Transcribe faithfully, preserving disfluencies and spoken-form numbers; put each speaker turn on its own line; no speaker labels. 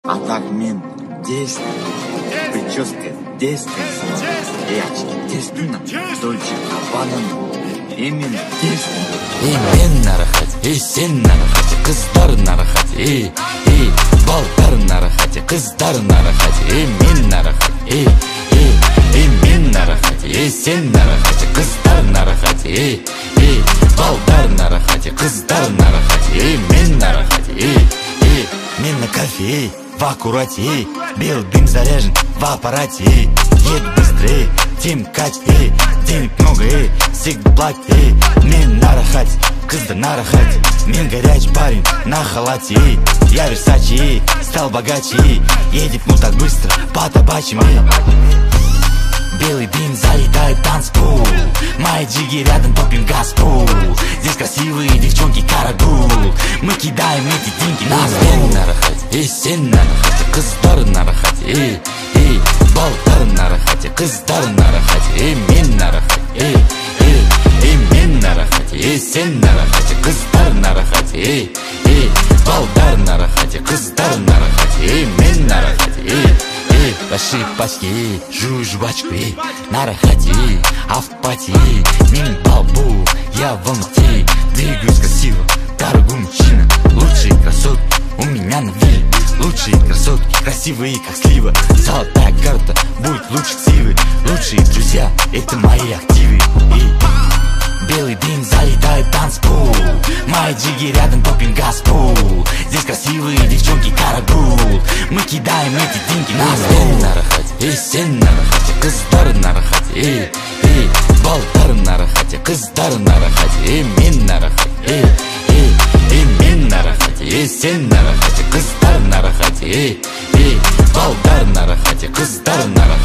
А так мен действую, прическа действует, и очки действуют, Дольче Габбана именно действует.
И мен нарахат, и сен нарахат, қыздар нарахат, и, и, балдар нарахат, қыздар нарахат, и мен нарахат, и, и, и мен нарахат, и сен нарахат, қыздар нарахат, и, и, балдар нарахат, қыздар нарахат, и мен нарахат, и, и, мен на кофе, в аккурате, белый дым заряжен в аппарате, едет быстрее, тем каче, денег много, всегда плати, мен нарахат, қыздар нарахат, мен горячий парень на халате, я Версачи, стал богаче, едет ну так быстро по табачьим. Белый дым залетает в танцпол, мои джиги рядом топим газпол. Здесь красивые девчонки карагул, мы кидаем эти деньги на стол. Мен нарахат, и сен нарахат, қыздар нарахат, и, и, балдар нарахат, қыздар нарахат, и мен нарахат, и, и, и мен нарахат, и сен нарахат, қыздар нарахат, и, и, балдар нарахат, қыздар нарахат, и мен нарахат, и, и, большие пачки, жую жвачку, нарахати, а в пати, не балбу, я в Алмате, двигаюсь красиво, дорогой мужчина, лучшие красотки у меня на вилле, лучшие красотки, красивые как слива, золотая карта, будет лучше сивы, лучшие друзья, это мои активы. И белый дым залетает в танцпол, мои джиги рядом топим газпол. Здесь красивые девчонки карагул, мы кидаем эти деньги на стол. Мен нарахат, и сен нарахат, қыздар нарахат, и, и, балдар нарахат, қыздар нарахат, и мен нарахат, и, и, и мен нарахат, и сен нарахат, қыздар нарахат, и, и, балдар нарахат, қыздар нарахат.